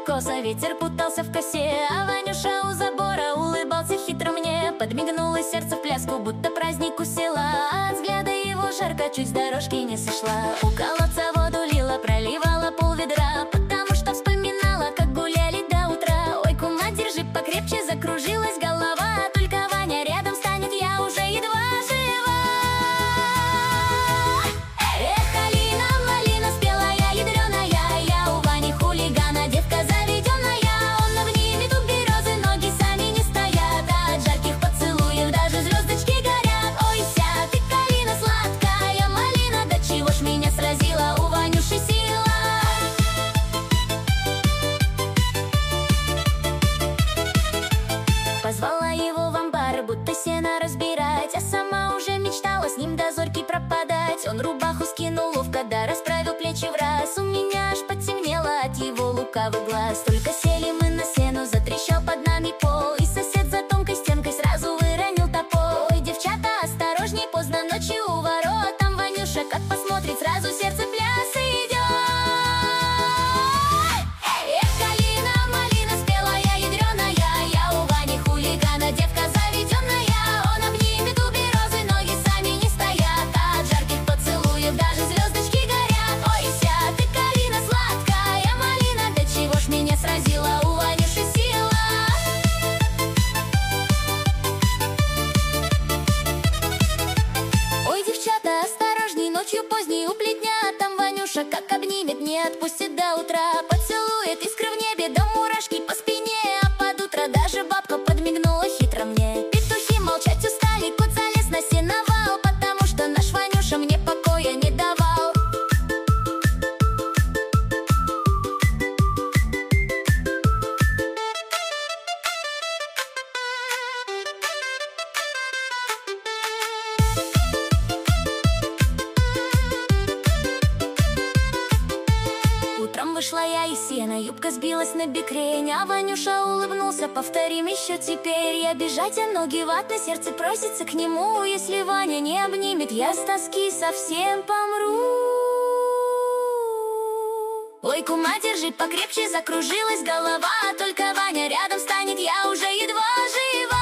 коса, ветер путался в косе, а Ванюша у забора улыбался хитро мне. Подмигнуло сердце в пляску, будто праздник у села, а от взгляда его жарко чуть с дорожки не сошла. У колодца воду лила, проливала пол ведра, потому что вспоминала, как гуляли до утра. Ой, кума, держи покрепче, закружилась голова, только Ваня рядом станет, я уже едва жива. Эх, калина, малина, спелая, ядреная, я у Вани хулигана, девка заведенная. Он обнимет у березы, ноги сами не стоят, а от жарких поцелуев даже звездочки горят. Ой, ся, ты калина сладкая, малина, да чего ж меня сразила у Ванюши сила. Позвала его в амбар, будто сено разбирать, а сама уже мечтала с ним до зорьки пропадать. Он рубаху скинул ловко, да расправил плечи в раз. У меня аж потемнело от его лукавых глаз. Только сели мы на сену, затрещал под нами пол, и сосед за тонкой стенкой сразу выронил топор. Ой, девчата, осторожней, поздно ночью у ворот, там Ванюша как посмотрит, сразу сердце пляс идет. Эх, калина, малина, спелая, ядреная, я у Вани хулигана, девка заведенная. Он обнимет у березы, ноги сами не стоят, а от жарких поцелуев даже звездочки горят. Ой, ся, ты калина сладкая, малина, да чего ж меня сразила у Ванюши сила. Ой, девчата, осторожней, ночью поздней у плетня, там Ванюша как обнимет, не отпустит до утра. Поцелует искры в небе, да мурашки по спине, а под утро даже бабка подмигнула хитро мне. Петухи молчать устали, кот залез на сеновал, потому что наш Ванюша мне покоя не давал. Утром вышла я из сена, юбка сбилась на бекрень, а Ванюша улыбнулся, повторим еще теперь. Я бежать, а ноги ватны, сердце просится к нему. Если Ваня не обнимет, я с тоски совсем помру. Ой, кума, держи покрепче, закружилась голова, только Ваня рядом станет, я уже едва жива.